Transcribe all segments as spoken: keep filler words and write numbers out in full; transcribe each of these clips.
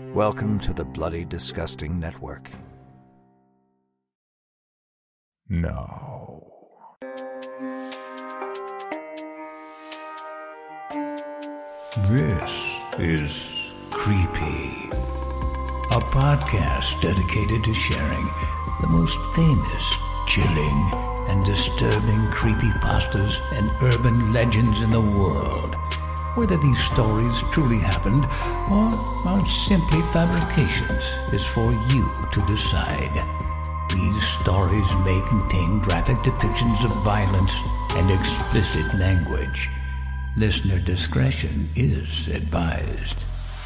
Welcome to the Bloody Disgusting Network. No. This is Creepy, a podcast dedicated to sharing the most famous, chilling, and disturbing creepypastas and urban legends in the world. Whether these stories truly happened or are simply fabrications is for you to decide. These stories may contain graphic depictions of violence and explicit language. Listener discretion is advised.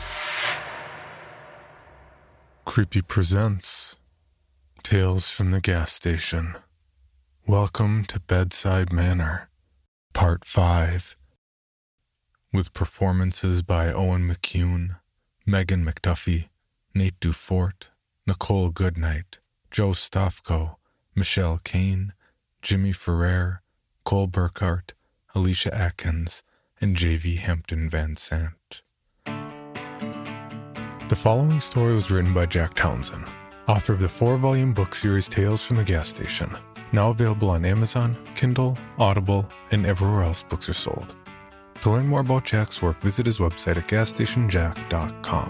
Creepy presents Tales from the Gas Station. Welcome to Bedside Manor, Part five. With performances by Owen McCune, Megan McDuffie, Nate Dufort, Nicole Goodnight, Joe Stofko, Michelle Kane, Jimmy Ferrer, Cole Burkhart, Alicia Atkins, and J V Hampton Van Sant. The following story was written by Jack Townsend, author of the four-volume book series Tales from the Gas Station, now available on Amazon, Kindle, Audible, and everywhere else books are sold. To learn more about Jack's work, visit his website at gas station jack dot com.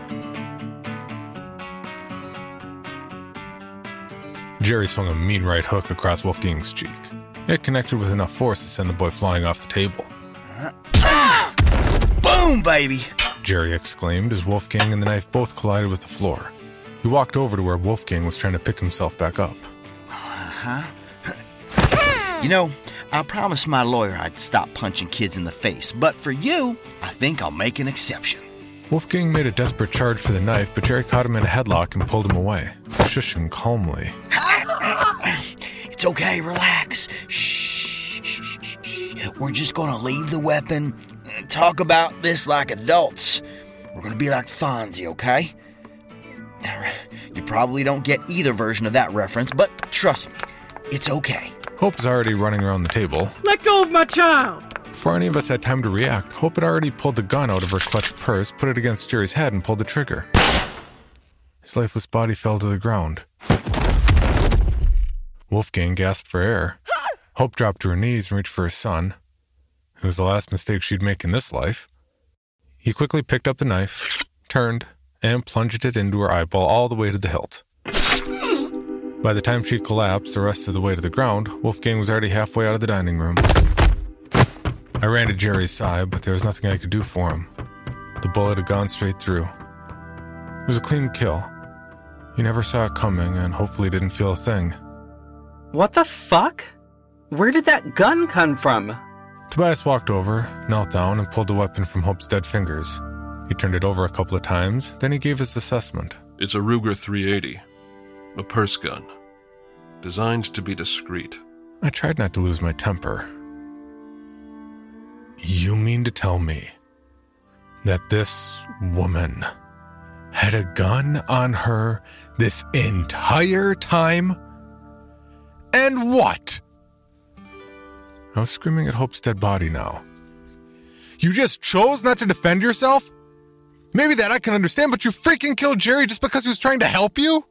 Jerry swung a mean right hook across Wolfgang's cheek. It connected with enough force to send the boy flying off the table. Ah! Boom, baby! Jerry exclaimed as Wolfgang and the knife both collided with the floor. He walked over to where Wolfgang was trying to pick himself back up. Uh-huh. You know, I promised my lawyer I'd stop punching kids in the face, but for you, I think I'll make an exception. Wolfgang made a desperate charge for the knife, but Jerry caught him in a headlock and pulled him away, shushing calmly. It's okay, relax. Shh. We're just gonna leave the weapon and talk about this like adults. We're gonna be like Fonzie, okay? You probably don't get either version of that reference, but trust me, it's okay. Hope is already running around the table. Let go of my child! Before any of us had time to react, Hope had already pulled the gun out of her clutched purse, put it against Jerry's head, and pulled the trigger. His lifeless body fell to the ground. Wolfgang gasped for air. Hope dropped to her knees and reached for her son. It was the last mistake she'd make in this life. He quickly picked up the knife, turned, and plunged it into her eyeball all the way to the hilt. By the time she collapsed the rest of the way to the ground, Wolfgang was already halfway out of the dining room. I ran to Jerry's side, but there was nothing I could do for him. The bullet had gone straight through. It was a clean kill. He never saw it coming and hopefully didn't feel a thing. What the fuck? Where did that gun come from? Tobias walked over, knelt down, and pulled the weapon from Hope's dead fingers. He turned it over a couple of times, then he gave his assessment. It's a Ruger three eighty. A purse gun. Designed to be discreet. I tried not to lose my temper. You mean to tell me that this woman had a gun on her this entire time? And what? I was screaming at Hope's dead body now. You just chose not to defend yourself? Maybe that I can understand, but you freaking killed Jerry just because he was trying to help you?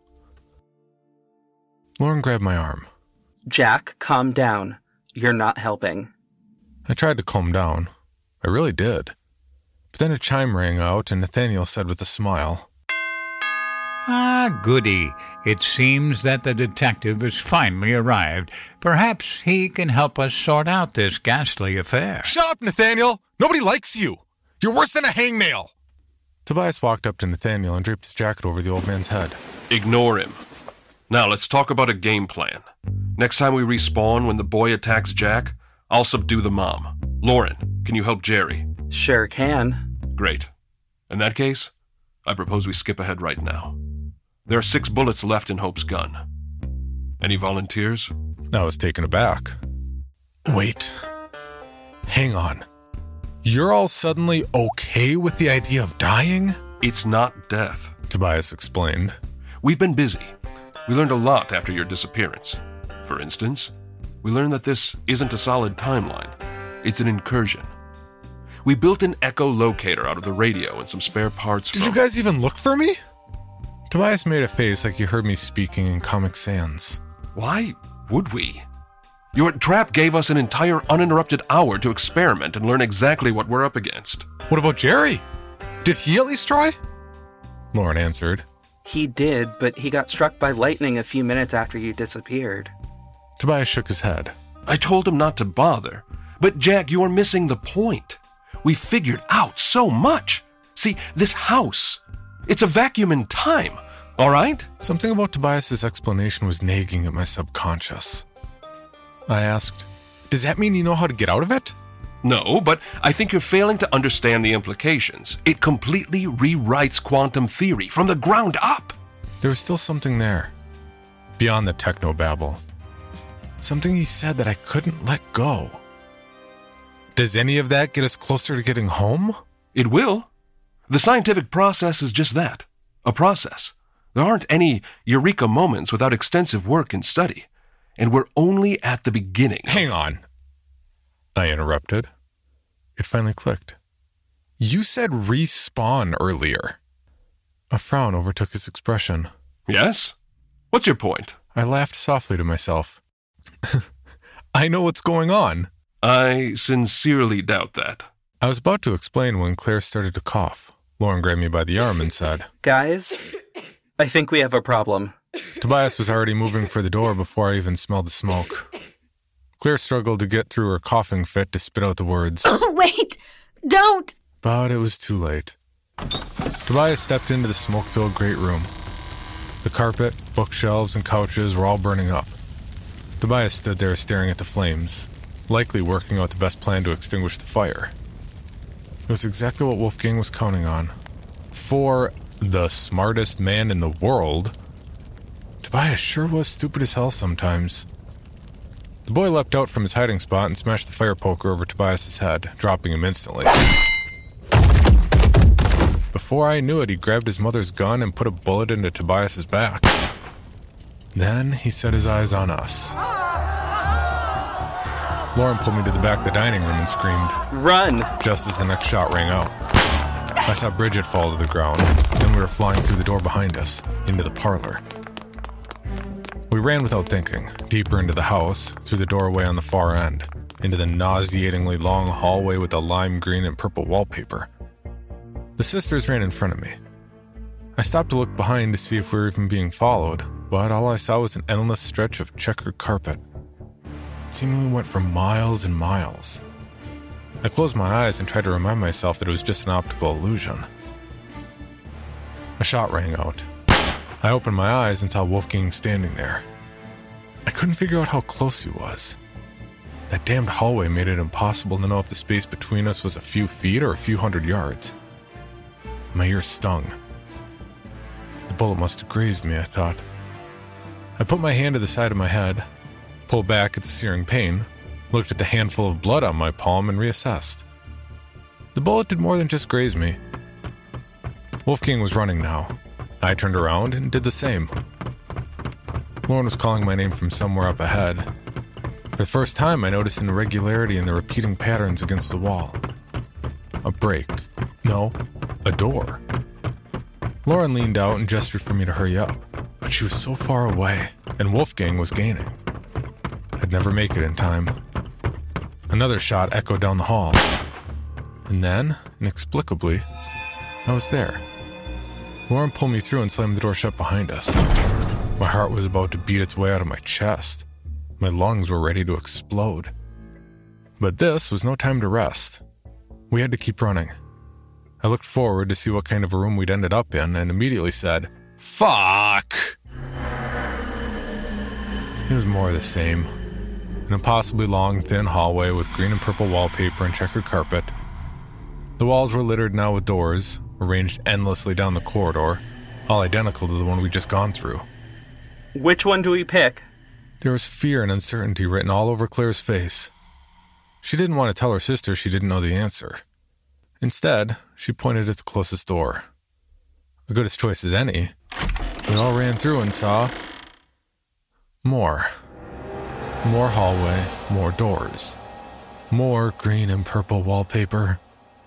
Lauren grabbed my arm. Jack, calm down. You're not helping. I tried to calm down. I really did. But then a chime rang out and Nathaniel said with a smile, Ah, goody. It seems that the detective has finally arrived. Perhaps he can help us sort out this ghastly affair. Shut up, Nathaniel! Nobody likes you! You're worse than a hangnail! Tobias walked up to Nathaniel and draped his jacket over the old man's head. Ignore him. Now let's talk about a game plan. Next time we respawn when the boy attacks Jack, I'll subdue the mom. Lauren, can you help Jerry? Sure can. Great. In that case, I propose we skip ahead right now. There are six bullets left in Hope's gun. Any volunteers? I was taken aback. Wait. Hang on. You're all suddenly okay with the idea of dying? It's not death, Tobias explained. We've been busy. We learned a lot after your disappearance. For instance, we learned that this isn't a solid timeline. It's an incursion. We built an echolocator out of the radio and some spare parts Did from... you guys even look for me? Tobias made a face like he heard me speaking in Comic Sans. Why would we? Your trap gave us an entire uninterrupted hour to experiment and learn exactly what we're up against. What about Jerry? Did he at least try? Lauren answered. He did, but he got struck by lightning a few minutes after you disappeared. Tobias shook his head. I told him not to bother. But Jack, you're missing the point. We figured out so much. See, this house, it's a vacuum in time, all right? Something about Tobias's explanation was nagging at my subconscious. I asked, does that mean you know how to get out of it? No, but I think you're failing to understand the implications. It completely rewrites quantum theory from the ground up. There was still something there, beyond the technobabble. Something he said that I couldn't let go. Does any of that get us closer to getting home? It will. The scientific process is just that, a process. There aren't any eureka moments without extensive work and study. And we're only at the beginning. Hang on, I interrupted. It finally clicked. You said respawn earlier. A frown overtook his expression. Yes? What's your point? I laughed softly to myself. I know what's going on. I sincerely doubt that. I was about to explain when Claire started to cough. Lauren grabbed me by the arm and said, Guys, I think we have a problem. Tobias was already moving for the door before I even smelled the smoke. Claire struggled to get through her coughing fit to spit out the words. Oh, wait! Don't! But it was too late. Tobias stepped into the smoke-filled great room. The carpet, bookshelves, and couches were all burning up. Tobias stood there staring at the flames, likely working out the best plan to extinguish the fire. It was exactly what Wolfgang was counting on. For the smartest man in the world, Tobias sure was stupid as hell sometimes. The boy leapt out from his hiding spot and smashed the fire poker over Tobias's head, dropping him instantly. Before I knew it, he grabbed his mother's gun and put a bullet into Tobias's back. Then he set his eyes on us. Lauren pulled me to the back of the dining room and screamed, Run! Just as the next shot rang out. I saw Bridget fall to the ground, and we were flying through the door behind us, into the parlor. We ran without thinking, deeper into the house, through the doorway on the far end, into the nauseatingly long hallway with the lime green and purple wallpaper. The sisters ran in front of me. I stopped to look behind to see if we were even being followed, but all I saw was an endless stretch of checkered carpet. It seemingly went for miles and miles. I closed my eyes and tried to remind myself that it was just an optical illusion. A shot rang out. I opened my eyes and saw Wolfgang standing there. I couldn't figure out how close he was. That damned hallway made it impossible to know if the space between us was a few feet or a few hundred yards. My ears stung. The bullet must have grazed me, I thought. I put my hand to the side of my head, pulled back at the searing pain, looked at the handful of blood on my palm, and reassessed. The bullet did more than just graze me. Wolfgang was running now. I turned around and did the same. Lauren was calling my name from somewhere up ahead. For the first time, I noticed an irregularity in the repeating patterns against the wall. A break. No, a door. Lauren leaned out and gestured for me to hurry up, but she was so far away, and Wolfgang was gaining. I'd never make it in time. Another shot echoed down the hall. And then, inexplicably, I was there. Lauren pulled me through and slammed the door shut behind us. My heart was about to beat its way out of my chest. My lungs were ready to explode. But this was no time to rest. We had to keep running. I looked forward to see what kind of a room we'd ended up in and immediately said, Fuck! It was more of the same. An impossibly long, thin hallway with green and purple wallpaper and checkered carpet. The walls were littered now with doors, arranged endlessly down the corridor, all identical to the one we'd just gone through. Which one do we pick? There was fear and uncertainty written all over Claire's face. She didn't want to tell her sister she didn't know the answer. Instead, she pointed at the closest door. A good as choice as any. We all ran through and saw more. More hallway, more doors. More green and purple wallpaper.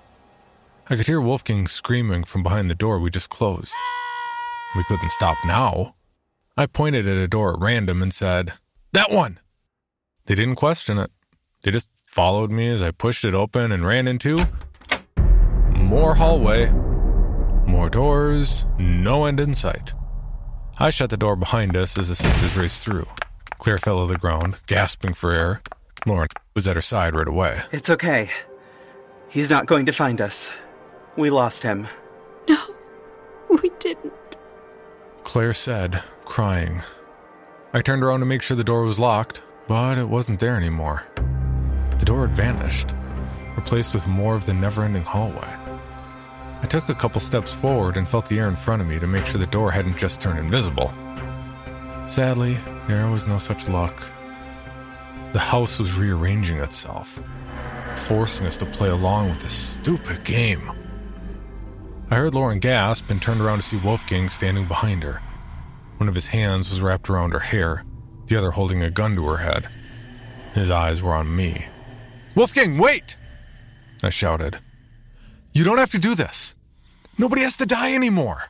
I could hear Wolfgang screaming from behind the door we just closed. We couldn't stop now. I pointed at a door at random and said, "That one!" They didn't question it. They just followed me as I pushed it open and ran into more hallway, more doors, no end in sight. I shut the door behind us as the sisters raced through. Claire fell to the ground, gasping for air. Lauren was at her side right away. It's okay. He's not going to find us. We lost him. No, we didn't. Claire said, crying. I turned around to make sure the door was locked, but it wasn't there anymore. The door had vanished, replaced with more of the never-ending hallway. I took a couple steps forward and felt the air in front of me to make sure the door hadn't just turned invisible. Sadly, there was no such luck. The house was rearranging itself, forcing us to play along with this stupid game. I heard Lauren gasp and turned around to see Wolfgang standing behind her. One of his hands was wrapped around her hair, the other holding a gun to her head. His eyes were on me. "Wolfgang, wait!" I shouted. "You don't have to do this. Nobody has to die anymore."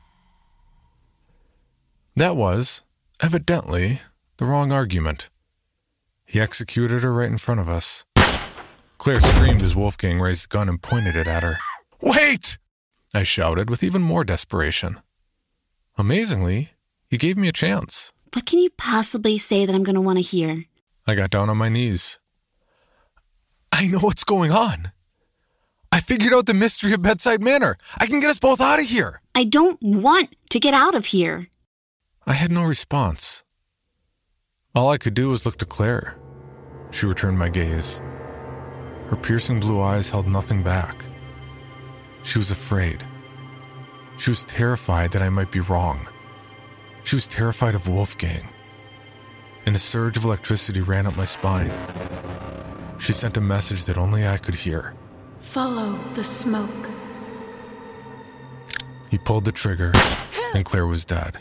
That was, evidently, the wrong argument. He executed her right in front of us. Claire screamed as Wolfgang raised the gun and pointed it at her. "Wait!" I shouted with even more desperation. Amazingly, he gave me a chance. What can you possibly say that I'm going to want to hear? I got down on my knees. "I know what's going on. I figured out the mystery of Bedside Manor. I can get us both out of here." I don't want to get out of here. I had no response. All I could do was look to Claire. She returned my gaze. Her piercing blue eyes held nothing back. She was afraid. She was terrified that I might be wrong. She was terrified of Wolfgang. And a surge of electricity ran up my spine. She sent a message that only I could hear. Follow the smoke. He pulled the trigger, and Claire was dead.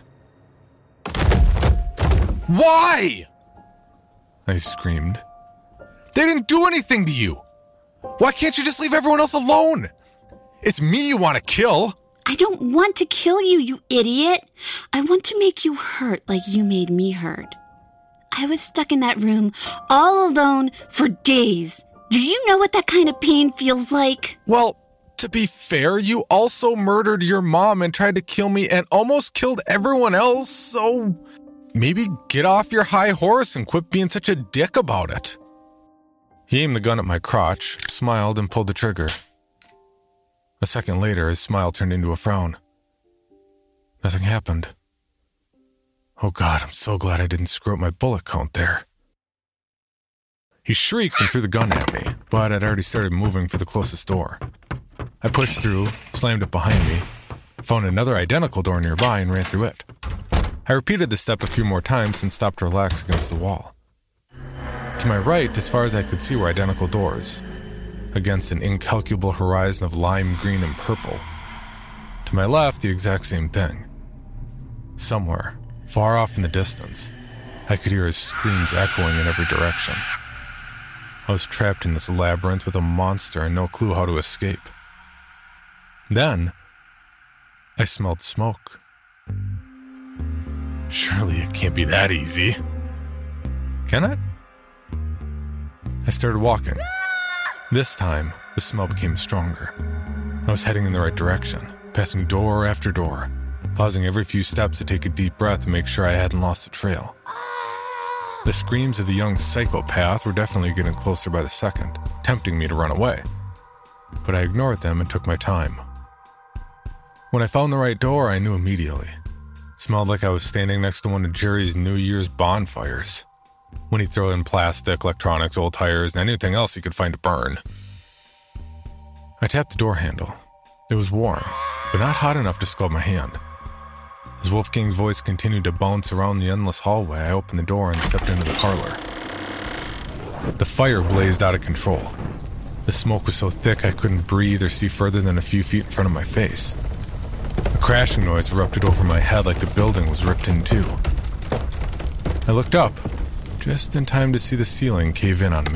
"Why?" I screamed. "They didn't do anything to you. Why can't you just leave everyone else alone? It's me you want to kill." I don't want to kill you, you idiot. I want to make you hurt like you made me hurt. I was stuck in that room all alone for days. Do you know what that kind of pain feels like? Well, to be fair, you also murdered your mom and tried to kill me and almost killed everyone else, so maybe get off your high horse and quit being such a dick about it. He aimed the gun at my crotch, smiled, and pulled the trigger. A second later, his smile turned into a frown. Nothing happened. Oh God, I'm so glad I didn't screw up my bullet count there. He shrieked and threw the gun at me, but I'd already started moving for the closest door. I pushed through, slammed it behind me, found another identical door nearby and ran through it. I repeated the step a few more times and stopped to relax against the wall. To my right, as far as I could see, were identical doors, against an incalculable horizon of lime green and purple. To my left, the exact same thing. Somewhere, far off in the distance, I could hear his screams echoing in every direction. I was trapped in this labyrinth with a monster and no clue how to escape. Then, I smelled smoke. Surely it can't be that easy. Can it? I started walking. This time, the smell became stronger. I was heading in the right direction, passing door after door, pausing every few steps to take a deep breath to make sure I hadn't lost the trail. The screams of the young psychopath were definitely getting closer by the second, tempting me to run away. But I ignored them and took my time. When I found the right door, I knew immediately. It smelled like I was standing next to one of Jerry's New Year's bonfires, when he'd throw in plastic, electronics, old tires, and anything else he could find to burn. I tapped the door handle. It was warm, but not hot enough to scald my hand. As Wolfgang's voice continued to bounce around the endless hallway, I opened the door and stepped into the parlor. The fire blazed out of control. The smoke was so thick I couldn't breathe or see further than a few feet in front of my face. A crashing noise erupted over my head like the building was ripped in two. I looked up, just in time to see the ceiling cave in on me.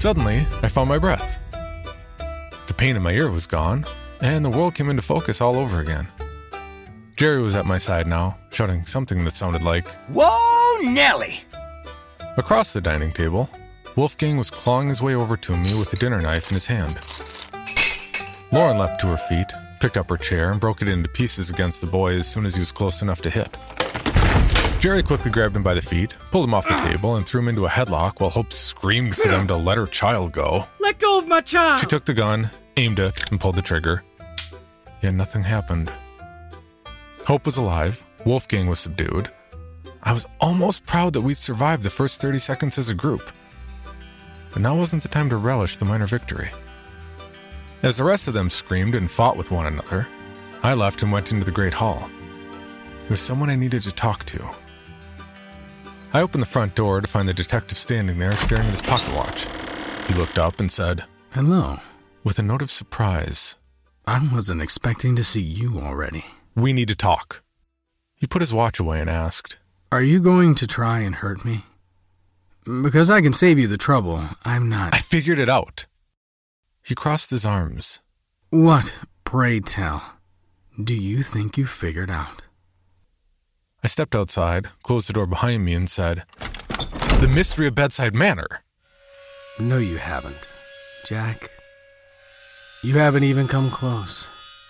Suddenly, I found my breath. The pain in my ear was gone, and the world came into focus all over again. Jerry was at my side now, shouting something that sounded like, "Whoa, Nelly!" Across the dining table, Wolfgang was clawing his way over to me with the dinner knife in his hand. Lauren leapt to her feet, picked up her chair, and broke it into pieces against the boy as soon as he was close enough to hit. Jerry quickly grabbed him by the feet, pulled him off the table, and threw him into a headlock while Hope screamed for them to let her child go. "Let go of my child!" She took the gun, aimed it, and pulled the trigger. Yet nothing happened. Hope was alive. Wolfgang was subdued. I was almost proud that we'd survived the first thirty seconds as a group. But now wasn't the time to relish the minor victory. As the rest of them screamed and fought with one another, I left and went into the great hall. There was someone I needed to talk to. I opened the front door to find the detective standing there staring at his pocket watch. He looked up and said, "Hello," with a note of surprise. "I wasn't expecting to see you already." "We need to talk." He put his watch away and asked, "Are you going to try and hurt me? Because I can save you the trouble. I'm not..." "I figured it out." He crossed his arms. "What, pray tell, do you think you figured out?" I stepped outside, closed the door behind me, and said, "The mystery of Bedside Manor." "No, you haven't, Jack. You haven't even come close."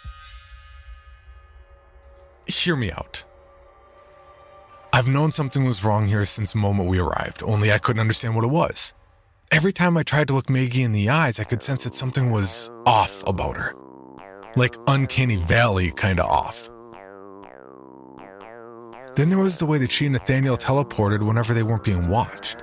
Hear me out. I've known something was wrong here since the moment we arrived, only I couldn't understand what it was. Every time I tried to look Maggie in the eyes, I could sense that something was off about her. Like Uncanny Valley kind of off. Then there was the way that she and Nathaniel teleported whenever they weren't being watched.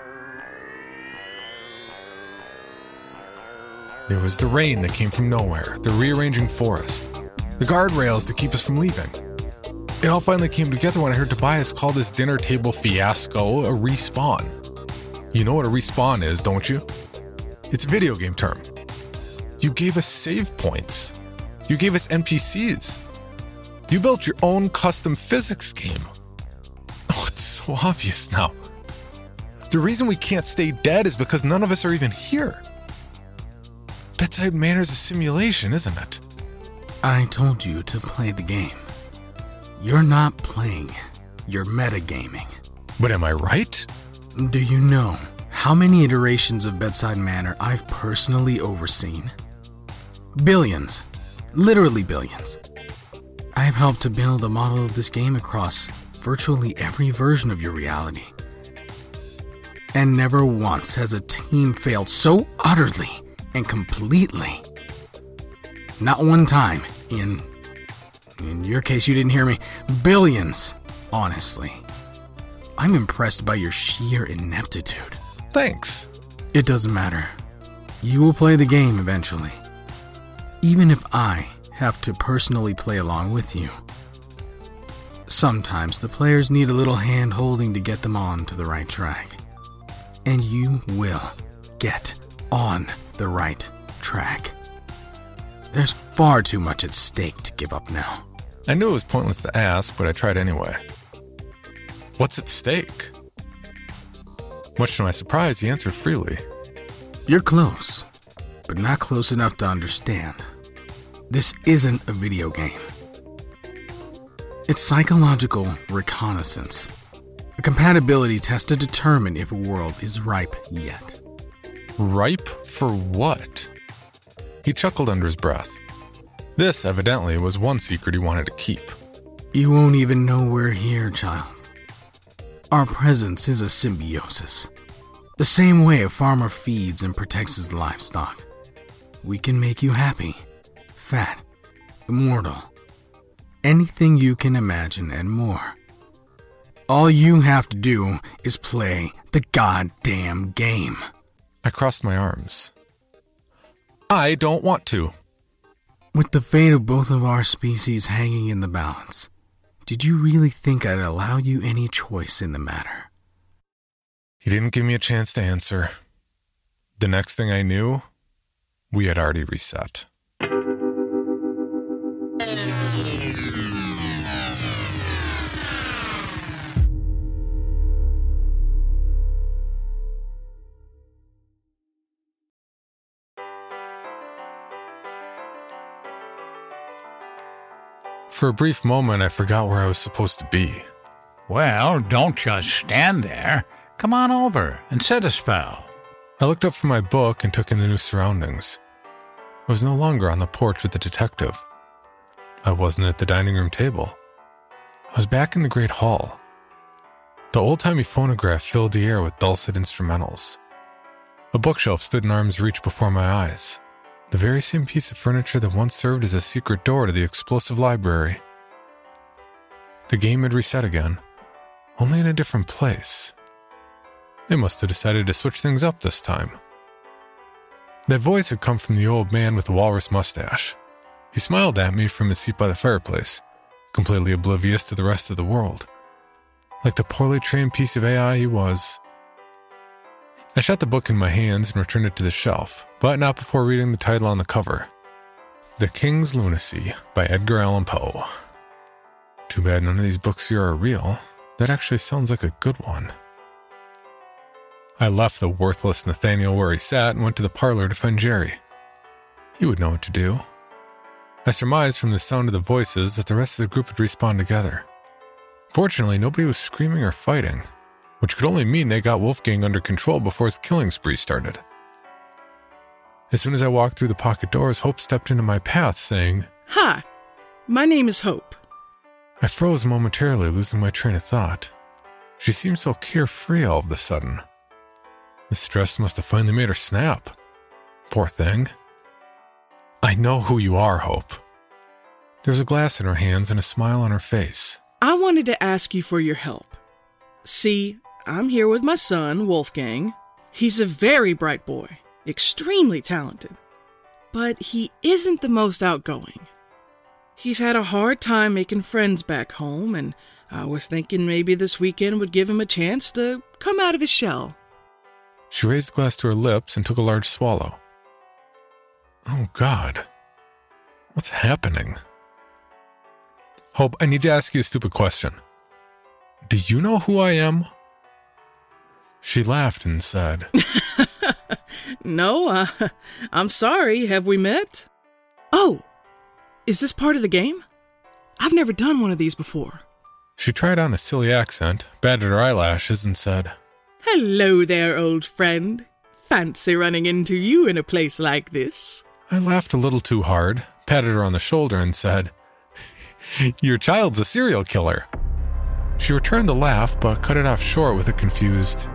There was the rain that came from nowhere, the rearranging forest, the guardrails that keep us from leaving. It all finally came together when I heard Tobias call this dinner table fiasco a respawn. You know what a respawn is, don't you? It's a video game term. You gave us save points. You gave us N P Cs. You built your own custom physics game. Oh, it's so obvious now. The reason we can't stay dead is because none of us are even here. Bedside Manor's a simulation, isn't it? I told you to play the game. You're not playing. You're metagaming. But am I right? Do you know how many iterations of Bedside Manor I've personally overseen? Billions. Literally billions. I've helped to build a model of this game across virtually every version of your reality. And never once has a team failed so utterly and completely. Not one time in, in your case you didn't hear me, billions, honestly. I'm impressed by your sheer ineptitude. Thanks. It doesn't matter. You will play the game eventually. Even if I have to personally play along with you. Sometimes the players need a little hand-holding to get them on to the right track. And you will get on the right track. There's far too much at stake to give up now. I knew it was pointless to ask, but I tried anyway. What's at stake? Much to my surprise, he answered freely. You're close, but not close enough to understand. This isn't a video game. It's psychological reconnaissance, a compatibility test to determine if a world is ripe yet. Ripe for what? He chuckled under his breath. This, evidently, was one secret he wanted to keep. You won't even know we're here, child. Our presence is a symbiosis. The same way a farmer feeds and protects his livestock. We can make you happy, fat, immortal. Anything you can imagine and more. All you have to do is play the goddamn game. I crossed my arms. I don't want to. With the fate of both of our species hanging in the balance, did you really think I'd allow you any choice in the matter? He didn't give me a chance to answer. The next thing I knew, we had already reset. For a brief moment, I forgot where I was supposed to be. Well, don't just stand there. Come on over and set a spell. I looked up from my book and took in the new surroundings. I was no longer on the porch with the detective. I wasn't at the dining room table. I was back in the great hall. The old-timey phonograph filled the air with dulcet instrumentals. A bookshelf stood in arm's reach before my eyes, the very same piece of furniture that once served as a secret door to the explosive library. The game had reset again, only in a different place. They must have decided to switch things up this time. That voice had come from the old man with the walrus mustache. He smiled at me from his seat by the fireplace, completely oblivious to the rest of the world. Like the poorly trained piece of A I he was. I shut the book in my hands and returned it to the shelf, but not before reading the title on the cover. The King's Lunacy by Edgar Allan Poe. Too bad none of these books here are real. That actually sounds like a good one. I left the worthless Nathaniel where he sat and went to the parlor to find Jerry. He would know what to do. I surmised from the sound of the voices that the rest of the group had respawned together. Fortunately, nobody was screaming or fighting, which could only mean they got Wolfgang under control before his killing spree started. As soon as I walked through the pocket doors, Hope stepped into my path, saying, "Hi, my name is Hope." I froze momentarily, losing my train of thought. She seemed so carefree all of a sudden. The stress must have finally made her snap. Poor thing. I know who you are, Hope. There was a glass in her hands and a smile on her face. I wanted to ask you for your help. See, I'm here with my son, Wolfgang. He's a very bright boy, extremely talented. But he isn't the most outgoing. He's had a hard time making friends back home, and I was thinking maybe this weekend would give him a chance to come out of his shell. She raised the glass to her lips and took a large swallow. Oh, God. What's happening? Hope, I need to ask you a stupid question. Do you know who I am? She laughed and said, No, uh, I'm sorry. Have we met? Oh, is this part of the game? I've never done one of these before. She tried on a silly accent, batted her eyelashes, and said, Hello there, old friend. Fancy running into you in a place like this. I laughed a little too hard, patted her on the shoulder, and said, Your child's a serial killer. She returned the laugh, but cut it off short with a confused,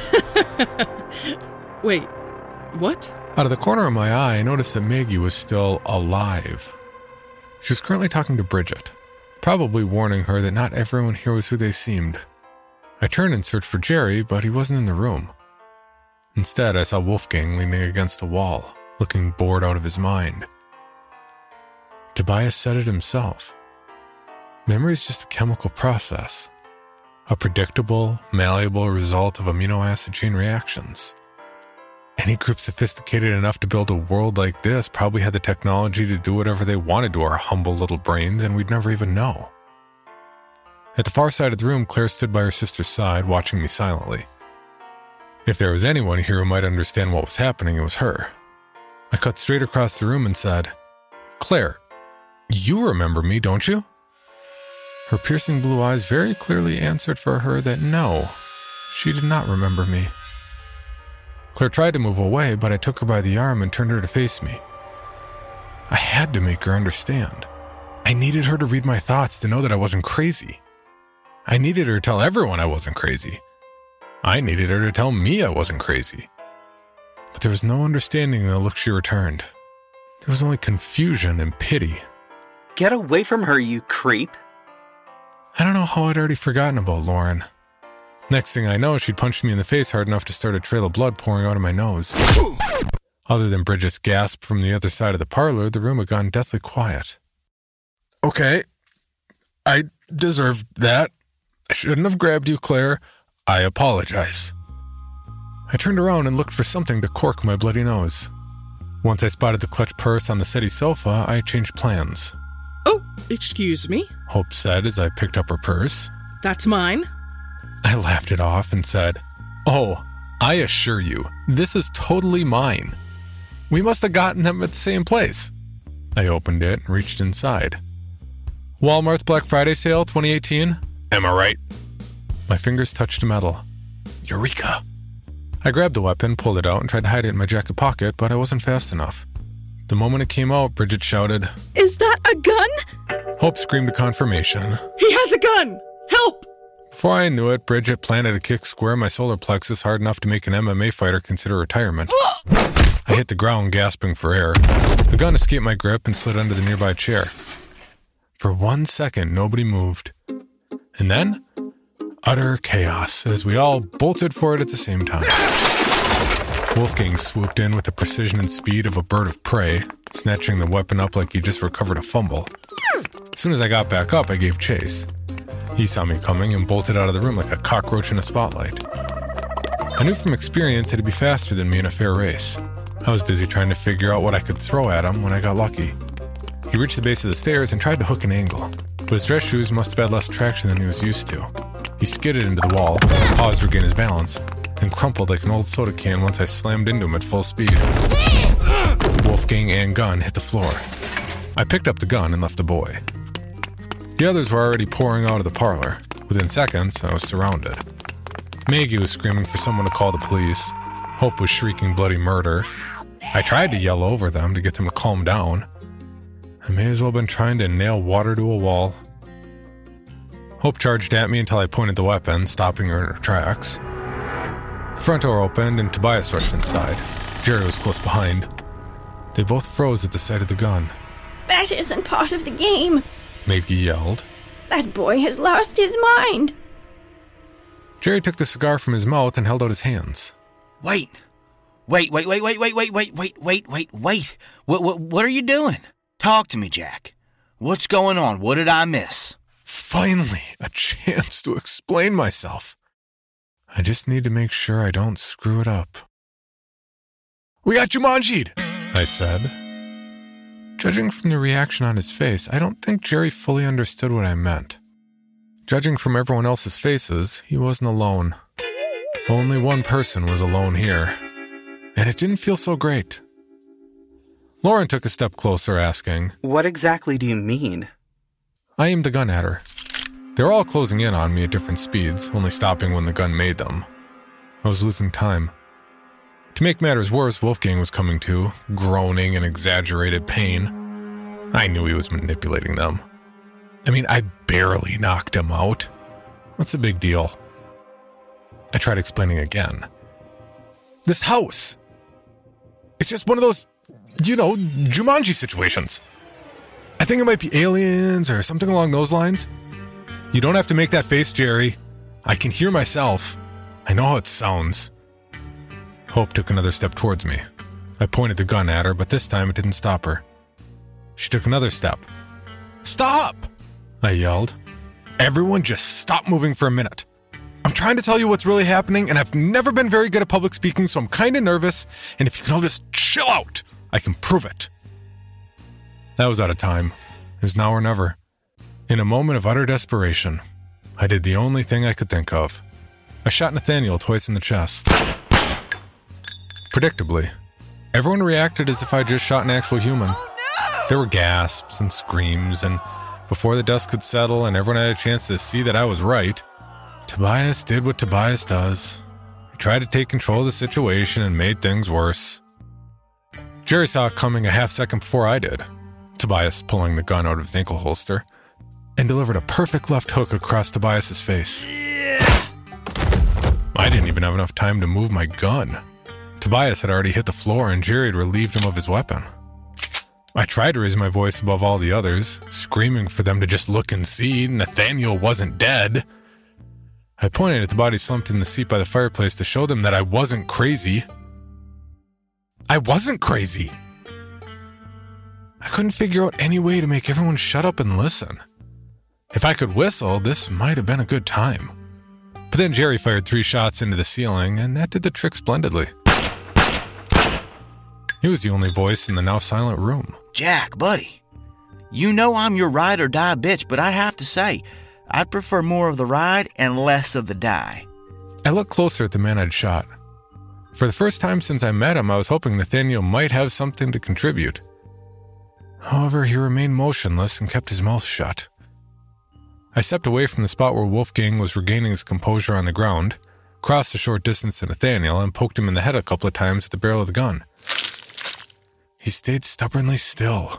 Wait, what? Out of the corner of my eye, I noticed that Maggie was still alive. She was currently talking to Bridget, probably warning her that not everyone here was who they seemed. I turned and searched for Jerry, but he wasn't in the room. Instead, I saw Wolfgang leaning against a wall, looking bored out of his mind. Tobias said it himself. Memory is just a chemical process, a predictable, malleable result of amino acid chain reactions. Any group sophisticated enough to build a world like this probably had the technology to do whatever they wanted to our humble little brains, and we'd never even know. At the far side of the room, Claire stood by her sister's side, watching me silently. If there was anyone here who might understand what was happening, it was her. I cut straight across the room and said, Claire, you remember me, don't you? Her piercing blue eyes very clearly answered for her that no, she did not remember me. Claire tried to move away, but I took her by the arm and turned her to face me. I had to make her understand. I needed her to read my thoughts to know that I wasn't crazy. I needed her to tell everyone I wasn't crazy. I needed her to tell me I wasn't crazy. But there was no understanding in the look she returned. There was only confusion and pity. Get away from her, you creep. I don't know how I'd already forgotten about Lauren. Next thing I know, she'd punched me in the face hard enough to start a trail of blood pouring out of my nose. Other than Bridget's gasp from the other side of the parlor, the room had gone deathly quiet. Okay, I deserved that. I shouldn't have grabbed you, Claire. I apologize. I turned around and looked for something to cork my bloody nose. Once I spotted the clutch purse on the settee sofa, I changed plans. Oh, excuse me? Hope said as I picked up her purse. That's mine. I laughed it off and said, Oh, I assure you, this is totally mine. We must have gotten them at the same place. I opened it and reached inside. Walmart's Black Friday sale twenty eighteen. Am I right? My fingers touched metal. Eureka! I grabbed the weapon, pulled it out, and tried to hide it in my jacket pocket, but I wasn't fast enough. The moment it came out, Bridget shouted, Is that a gun? Hope screamed a confirmation. He has a gun! Help! Before I knew it, Bridget planted a kick square in my solar plexus hard enough to make an M M A fighter consider retirement. I hit the ground, gasping for air. The gun escaped my grip and slid under the nearby chair. For one second, nobody moved. And then, utter chaos as we all bolted for it at the same time. Wolfgang swooped in with the precision and speed of a bird of prey, snatching the weapon up like he just recovered a fumble. As soon as I got back up, I gave chase. He saw me coming and bolted out of the room like a cockroach in a spotlight. I knew from experience that he'd be faster than me in a fair race. I was busy trying to figure out what I could throw at him when I got lucky. He reached the base of the stairs and tried to hook an angle, but his dress shoes must have had less traction than he was used to. He skidded into the wall, paused to regain his balance, and crumpled like an old soda can once I slammed into him at full speed. Wolfgang and gun hit the floor. I picked up the gun and left the boy. The others were already pouring out of the parlor. Within seconds, I was surrounded. Maggie was screaming for someone to call the police. Hope was shrieking bloody murder. I tried to yell over them to get them to calm down. I may as well have been trying to nail water to a wall. Hope charged at me until I pointed the weapon, stopping her in her tracks. The front door opened and Tobias rushed inside. Jerry was close behind. They both froze at the sight of the gun. That isn't part of the game. Maggie yelled. That boy has lost his mind. Jerry took the cigar from his mouth and held out his hands. Wait. Wait, wait, wait, wait, wait, wait, wait, wait, wait, wait, wait. What, what, what are you doing? Talk to me, Jack. What's going on? What did I miss? Finally, a chance to explain myself. I just need to make sure I don't screw it up. We got Jumanji'd, I said. Judging from the reaction on his face, I don't think Jerry fully understood what I meant. Judging from everyone else's faces, he wasn't alone. Only one person was alone here, and it didn't feel so great. Lauren took a step closer, asking, What exactly do you mean? I aimed the gun at her. They were all closing in on me at different speeds, only stopping when the gun made them. I was losing time. To make matters worse, Wolfgang was coming to, groaning in exaggerated pain. I knew he was manipulating them. I mean, I barely knocked him out. What's the big deal? I tried explaining again. This house. It's just one of those, you know, Jumanji situations. I think it might be aliens or something along those lines. You don't have to make that face, Jerry. I can hear myself. I know how it sounds. Hope took another step towards me. I pointed the gun at her, but this time it didn't stop her. She took another step. Stop! I yelled. Everyone just stop moving for a minute. I'm trying to tell you what's really happening, and I've never been very good at public speaking, so I'm kind of nervous, and if you can all just chill out, I can prove it. That was out of time. It was now or never. In a moment of utter desperation, I did the only thing I could think of. I shot Nathaniel twice in the chest. Predictably, everyone reacted as if I just shot an actual human. Oh, no! There were gasps and screams, and before the dust could settle and everyone had a chance to see that I was right, Tobias did what Tobias does. He tried to take control of the situation and made things worse. Jerry saw it coming a half second before I did, Tobias pulling the gun out of his ankle holster, and delivered a perfect left hook across Tobias's face. I didn't even have enough time to move my gun. Tobias had already hit the floor and Jerry had relieved him of his weapon. I tried to raise my voice above all the others, screaming for them to just look and see Nathaniel wasn't dead. I pointed at the body slumped in the seat by the fireplace to show them that I wasn't crazy. I wasn't crazy. I couldn't figure out any way to make everyone shut up and listen. If I could whistle, this might have been a good time. But then Jerry fired three shots into the ceiling, and that did the trick splendidly. He was the only voice in the now silent room. Jack, buddy, you know I'm your ride or die bitch, but I have to say, I'd prefer more of the ride and less of the die. I looked closer at the man I'd shot. For the first time since I met him, I was hoping Nathaniel might have something to contribute. However, he remained motionless and kept his mouth shut. I stepped away from the spot where Wolfgang was regaining his composure on the ground, crossed a short distance to Nathaniel, and poked him in the head a couple of times with the barrel of the gun. He stayed stubbornly still.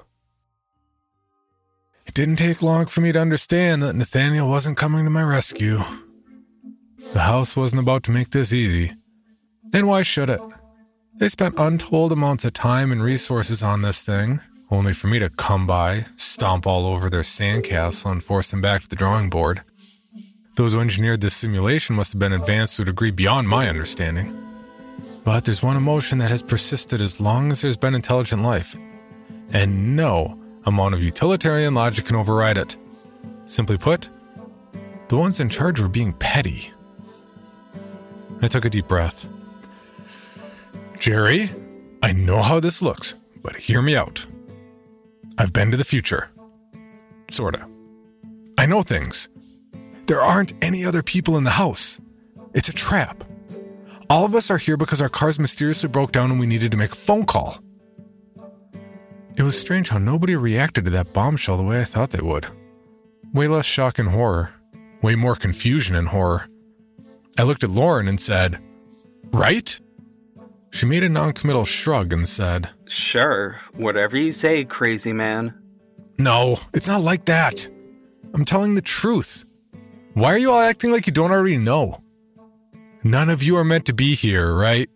It didn't take long for me to understand that Nathaniel wasn't coming to my rescue. The house wasn't about to make this easy. And why should it? They spent untold amounts of time and resources on this thing, only for me to come by, stomp all over their sandcastle, and force them back to the drawing board. Those who engineered this simulation must have been advanced to a degree beyond my understanding. But there's one emotion that has persisted as long as there's been intelligent life, and no amount of utilitarian logic can override it. Simply put, the ones in charge were being petty. I took a deep breath. Jerry, I know how this looks, but hear me out. I've been to the future. Sorta. I know things. There aren't any other people in the house. It's a trap. All of us are here because our cars mysteriously broke down and we needed to make a phone call. It was strange how nobody reacted to that bombshell the way I thought they would. Way less shock and horror. Way more confusion and horror. I looked at Lauren and said, right? She made a non-committal shrug and said, Sure, whatever you say, crazy man. No, it's not like that. I'm telling the truth. Why are you all acting like you don't already know? None of you are meant to be here, right?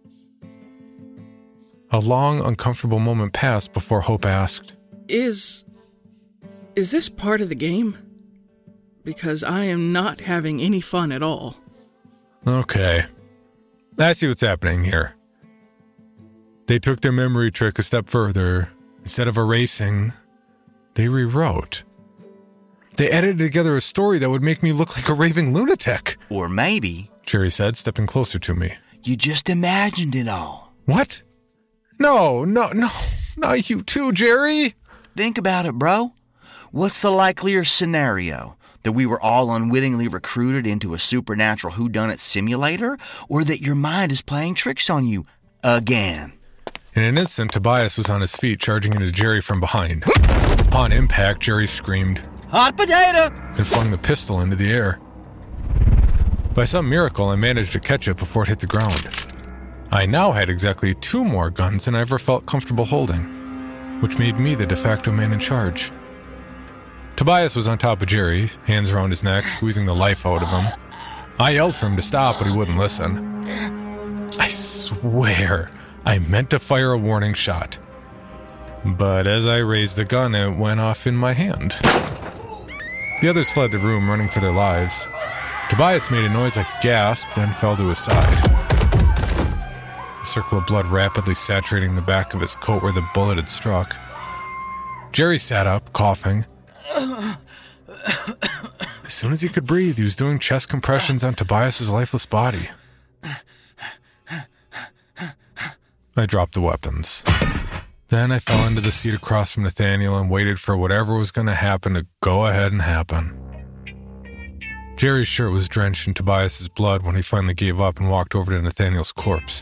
A long, uncomfortable moment passed before Hope asked, Is... is this part of the game? Because I am not having any fun at all. Okay. I see what's happening here. They took their memory trick a step further. Instead of erasing, they rewrote. They edited together a story that would make me look like a raving lunatic. Or maybe, Jerry said, stepping closer to me. You just imagined it all. What? No, no, no, not you too, Jerry. Think about it, bro. What's the likelier scenario? That we were all unwittingly recruited into a supernatural whodunit simulator? Or that your mind is playing tricks on you again? In an instant, Tobias was on his feet, charging into Jerry from behind. Upon impact, Jerry screamed, Hot potato! And flung the pistol into the air. By some miracle, I managed to catch it before it hit the ground. I now had exactly two more guns than I ever felt comfortable holding, which made me the de facto man in charge. Tobias was on top of Jerry, hands around his neck, squeezing the life out of him. I yelled for him to stop, but he wouldn't listen. I swear, I meant to fire a warning shot. But as I raised the gun, it went off in my hand. The others fled the room, running for their lives. Tobias made a noise like a gasp, then fell to his side. A circle of blood rapidly saturating the back of his coat where the bullet had struck. Jerry sat up, coughing. As soon as he could breathe, he was doing chest compressions on Tobias's lifeless body. I dropped the weapons. Then I fell into the seat across from Nathaniel and waited for whatever was going to happen to go ahead and happen. Jerry's shirt was drenched in Tobias's blood when he finally gave up and walked over to Nathaniel's corpse.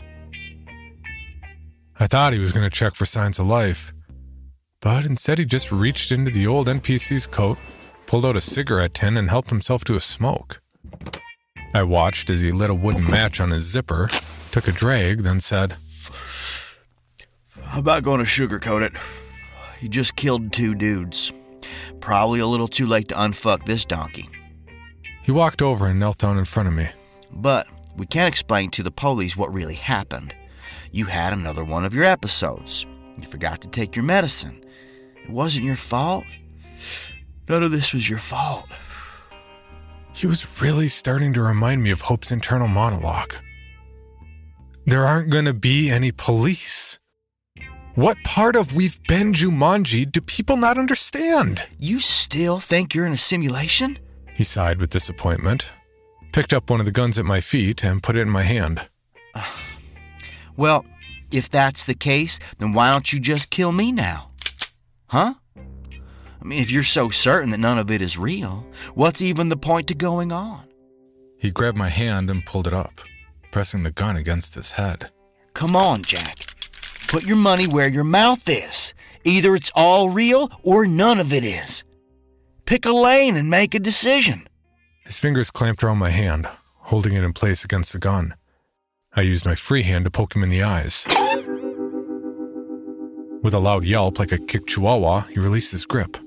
I thought he was going to check for signs of life, but instead he just reached into the old N P C's coat, pulled out a cigarette tin, and helped himself to a smoke. I watched as he lit a wooden match on his zipper, took a drag, then said, I'm not going to sugarcoat it. You just killed two dudes. Probably a little too late to unfuck this donkey. He walked over and knelt down in front of me. But we can't explain to the police what really happened. You had another one of your episodes. You forgot to take your medicine. It wasn't your fault. None of this was your fault. He was really starting to remind me of Hope's internal monologue. There aren't going to be any police. What part of We've Been Jumanji do people not understand? You still think you're in a simulation? He sighed with disappointment, picked up one of the guns at my feet, and put it in my hand. Uh, well, if that's the case, then why don't you just kill me now? Huh? I mean, if you're so certain that none of it is real, what's even the point to going on? He grabbed my hand and pulled it up, pressing the gun against his head. Come on, Jack. Put your money where your mouth is. Either it's all real or none of it is. Pick a lane and make a decision. His fingers clamped around my hand, holding it in place against the gun. I used my free hand to poke him in the eyes. With a loud yelp like a kicked chihuahua, he released his grip.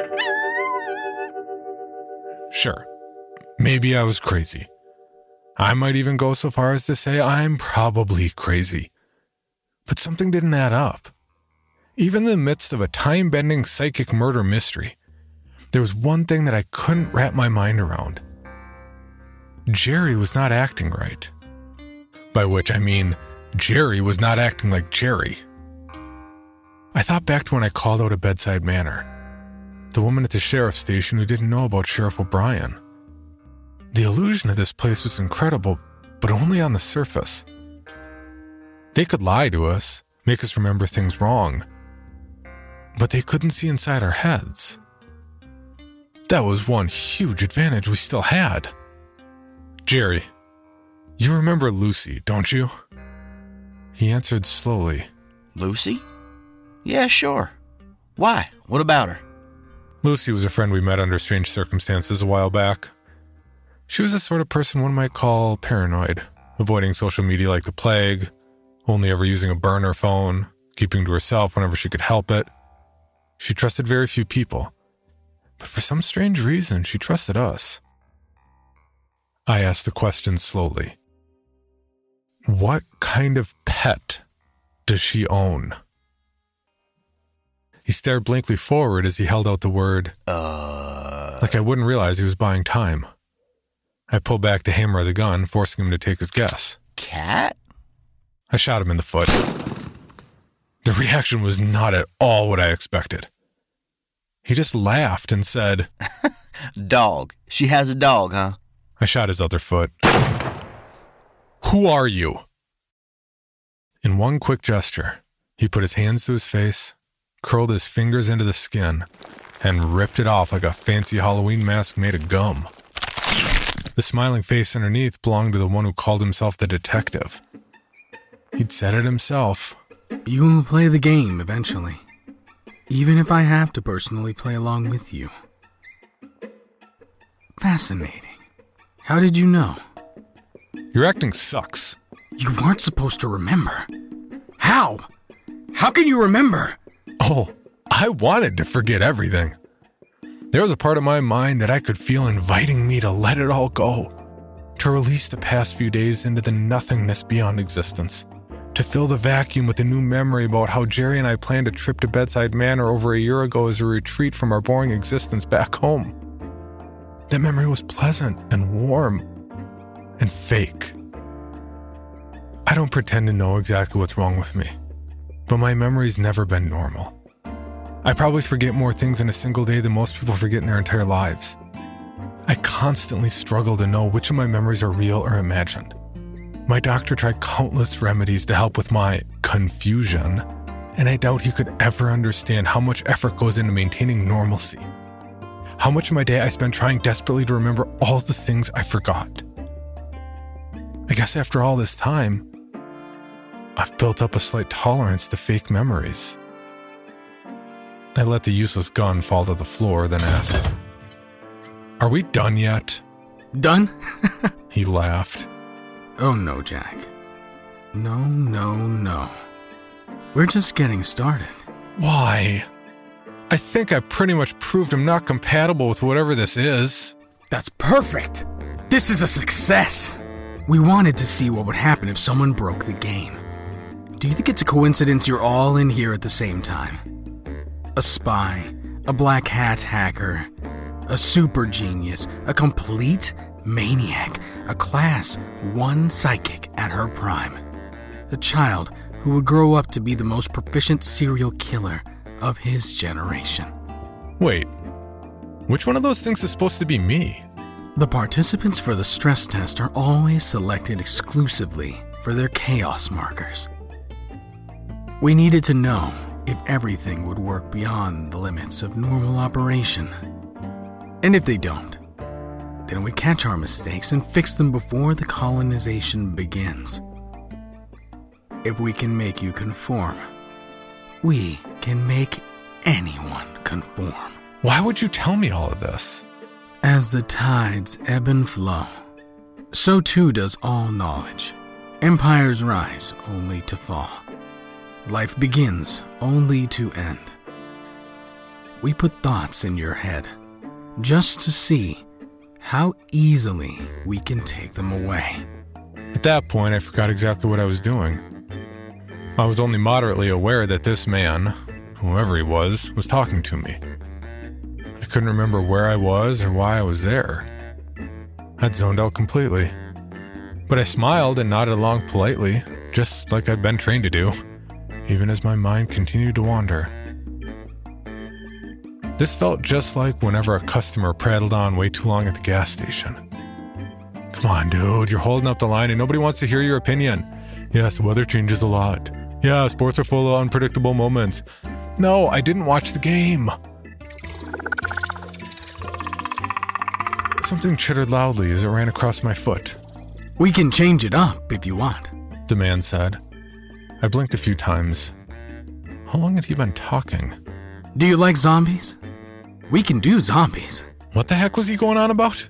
Sure, maybe I was crazy. I might even go so far as to say I'm probably crazy. But something didn't add up. Even in the midst of a time-bending psychic murder mystery, there was one thing that I couldn't wrap my mind around. Jerry was not acting right. By which I mean, Jerry was not acting like Jerry. I thought back to when I called out at Bedside Manor, the woman at the sheriff's station who didn't know about Sheriff O'Brien. The illusion of this place was incredible, but only on the surface. They could lie to us, make us remember things wrong, but they couldn't see inside our heads. That was one huge advantage we still had. Jerry, you remember Lucy, don't you? He answered slowly. Lucy? Yeah, sure. Why? What about her? Lucy was a friend we met under strange circumstances a while back. She was the sort of person one might call paranoid, avoiding social media like the plague, only ever using a burner phone, keeping to herself whenever she could help it. She trusted very few people, but for some strange reason, she trusted us. I asked the question slowly. What kind of pet does she own? He stared blankly forward as he held out the word, uh... like I wouldn't realize he was buying time. I pulled back the hammer of the gun, forcing him to take his guess. Cat? I shot him in the foot. The reaction was not at all what I expected. He just laughed and said, Dog. She has a dog, huh? I shot his other foot. Who are you? In one quick gesture, he put his hands to his face, curled his fingers into the skin, and ripped it off like a fancy Halloween mask made of gum. The smiling face underneath belonged to the one who called himself the detective. He'd said it himself. You will play the game eventually, even if I have to personally play along with you. Fascinating. How did you know? Your acting sucks. You weren't supposed to remember. How? How can you remember? Oh, I wanted to forget everything. There was a part of my mind that I could feel inviting me to let it all go, to release the past few days into the nothingness beyond existence, to fill the vacuum with a new memory about how Jerry and I planned a trip to Bedside Manor over a year ago as a retreat from our boring existence back home. That memory was pleasant and warm and fake. I don't pretend to know exactly what's wrong with me, but my memory's never been normal. I probably forget more things in a single day than most people forget in their entire lives. I constantly struggle to know which of my memories are real or imagined. My doctor tried countless remedies to help with my confusion, and I doubt he could ever understand how much effort goes into maintaining normalcy. How much of my day I spent trying desperately to remember all the things I forgot. I guess after all this time, I've built up a slight tolerance to fake memories. I let the useless gun fall to the floor, then asked, Are we done yet? Done? He laughed. Oh no, Jack. No, no, no. We're just getting started. Why? I think I pretty much proved I'm not compatible with whatever this is. That's perfect. This is a success. We wanted to see what would happen if someone broke the game. Do you think it's a coincidence you're all in here at the same time? A spy, a black hat hacker, a super genius, a complete maniac, a class one psychic at her prime. A child who would grow up to be the most proficient serial killer of his generation. Wait, which one of those things is supposed to be me? The participants for the stress test are always selected exclusively for their chaos markers. We needed to know if everything would work beyond the limits of normal operation. And if they don't, then we catch our mistakes and fix them before the colonization begins. If we can make you conform, we can make anyone conform. Why would you tell me all of this? As the tides ebb and flow, so too does all knowledge. Empires rise only to fall. Life begins only to end. We put thoughts in your head just to see how easily we can take them away. At that point, I forgot exactly what I was doing. I was only moderately aware that this man, whoever he was, was talking to me. I couldn't remember where I was or why I was there. I'd zoned out completely. But I smiled and nodded along politely, just like I'd been trained to do, even as my mind continued to wander. This felt just like whenever a customer prattled on way too long at the gas station. Come on, dude, you're holding up the line and nobody wants to hear your opinion. Yes, the weather changes a lot. Yeah, sports are full of unpredictable moments. No, I didn't watch the game. Something chittered loudly as it ran across my foot. We can change it up if you want, the man said. I blinked a few times. How long had he been talking? Do you like zombies? We can do zombies. What the heck was he going on about?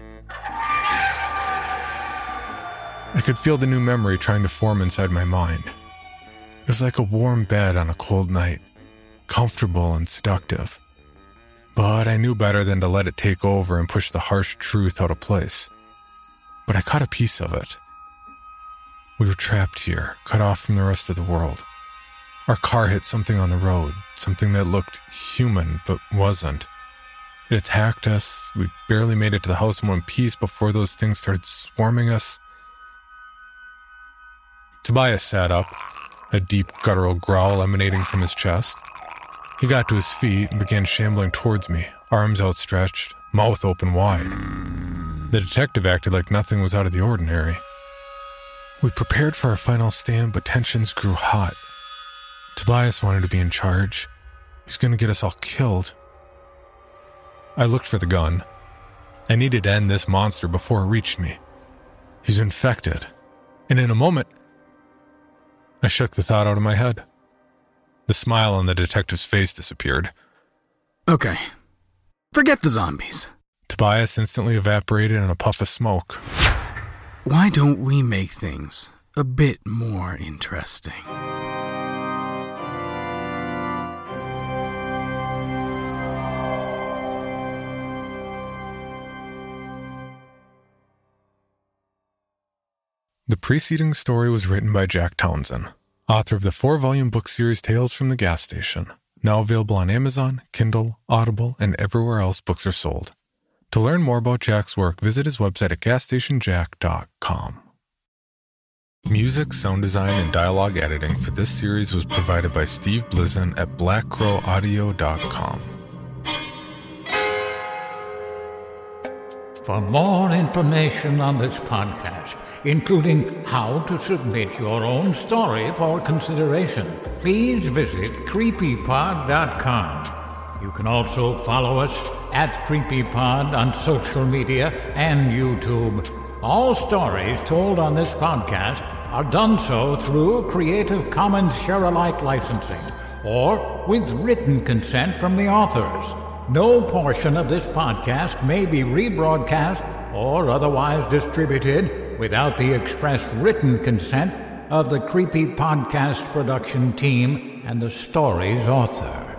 I could feel the new memory trying to form inside my mind. It was like a warm bed on a cold night, comfortable and seductive. But I knew better than to let it take over and push the harsh truth out of place. But I caught a piece of it. We were trapped here, cut off from the rest of the world. Our car hit something on the road, something that looked human but wasn't. It attacked us. We barely made it to the house in one piece before those things started swarming us. Tobias sat up, a deep guttural growl emanating from his chest. He got to his feet and began shambling towards me, arms outstretched, mouth open wide. The detective acted like nothing was out of the ordinary. We prepared for our final stand, but tensions grew hot. Tobias wanted to be in charge. He was going to get us all killed. I looked for the gun. I needed to end this monster before it reached me. He's infected. And in a moment, I shook the thought out of my head. The smile on the detective's face disappeared. Okay. Forget the zombies. Tobias instantly evaporated in a puff of smoke. Why don't we make things a bit more interesting? The preceding story was written by Jack Townsend, author of the four-volume book series Tales from the Gas Station, now available on Amazon, Kindle, Audible, and everywhere else books are sold. To learn more about Jack's work, visit his website at gas station jack dot com. Music, sound design, and dialogue editing for this series was provided by Steve Blizin at black crow audio dot com. For more information on this podcast, including how to submit your own story for consideration, please visit creepypod dot com. You can also follow us at CreepyPod on social media and YouTube. All stories told on this podcast are done so through Creative Commons Share-alike licensing or with written consent from the authors. No portion of this podcast may be rebroadcast or otherwise distributed without the express written consent of the Creepy Podcast production team and the story's author.